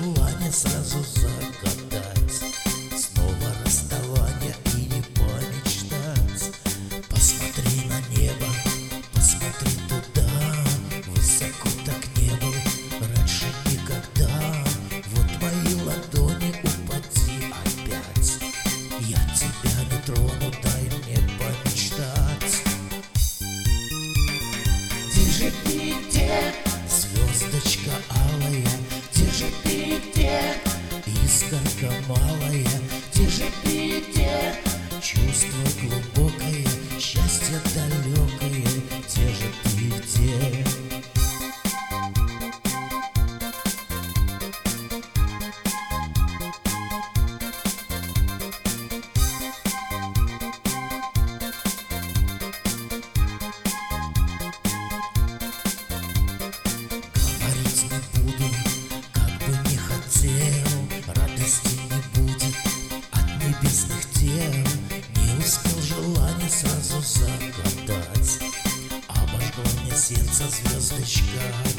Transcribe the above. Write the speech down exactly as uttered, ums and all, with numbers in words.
желание сразу загадать. Снова расставание и не помечтать. Посмотри на небо, посмотри туда. Высоко так не был раньше никогда. Вот мои ладони, упади опять. Я тебя не трону, дай мне помечтать. Где же ты, где? Звездочка алая, где же ты, где? Искорка малая, где же ты, где? Чувство глубокое, счастье далекое, где же ты, где? Говорить не буду, как бы не хотел, радости не будет от небесных тел. Не успел желание сразу загадать, обожгло мне сердце звездочка.